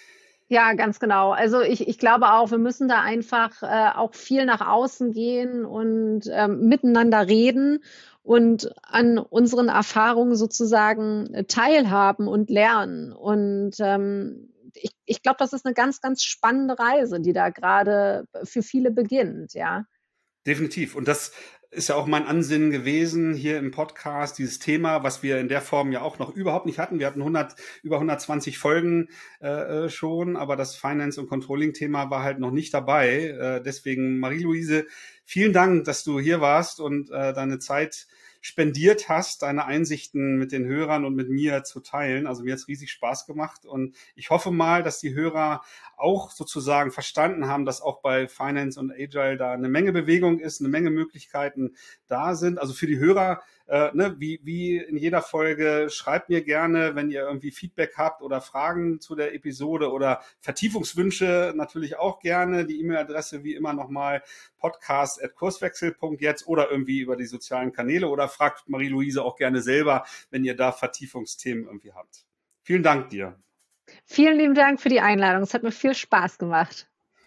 Ja, ganz genau. Also ich, ich glaube auch, wir müssen da einfach äh, auch viel nach außen gehen und ähm, miteinander reden und an unseren Erfahrungen sozusagen teilhaben und lernen. Und ähm, ich, ich glaube, das ist eine ganz, ganz spannende Reise, die da gerade für viele beginnt, ja. Definitiv. Und das ist ja auch mein Ansinnen gewesen hier im Podcast, dieses Thema, was wir in der Form ja auch noch überhaupt nicht hatten. Wir hatten hundert, über hundertzwanzig Folgen äh, schon, aber das Finance- und Controlling-Thema war halt noch nicht dabei. Äh, deswegen, Marie-Louise, vielen Dank, dass du hier warst und äh, deine Zeit spendiert hast, deine Einsichten mit den Hörern und mit mir zu teilen. Also mir hat es riesig Spaß gemacht und ich hoffe mal, dass die Hörer auch sozusagen verstanden haben, dass auch bei Finance und Agile da eine Menge Bewegung ist, eine Menge Möglichkeiten da sind. Also für die Hörer, äh, ne, wie, wie in jeder Folge, schreibt mir gerne, wenn ihr irgendwie Feedback habt oder Fragen zu der Episode oder Vertiefungswünsche natürlich auch gerne. Die E-Mail-Adresse wie immer nochmal podcast at kurswechsel punkt jetzt oder irgendwie über die sozialen Kanäle oder fragt Marie-Louise auch gerne selber, wenn ihr da Vertiefungsthemen irgendwie habt. Vielen Dank dir. Vielen lieben Dank für die Einladung. Es hat mir viel Spaß gemacht.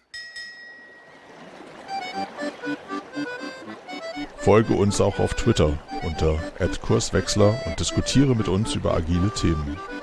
Folge uns auch auf Twitter unter at kurswechsler und diskutiere mit uns über agile Themen.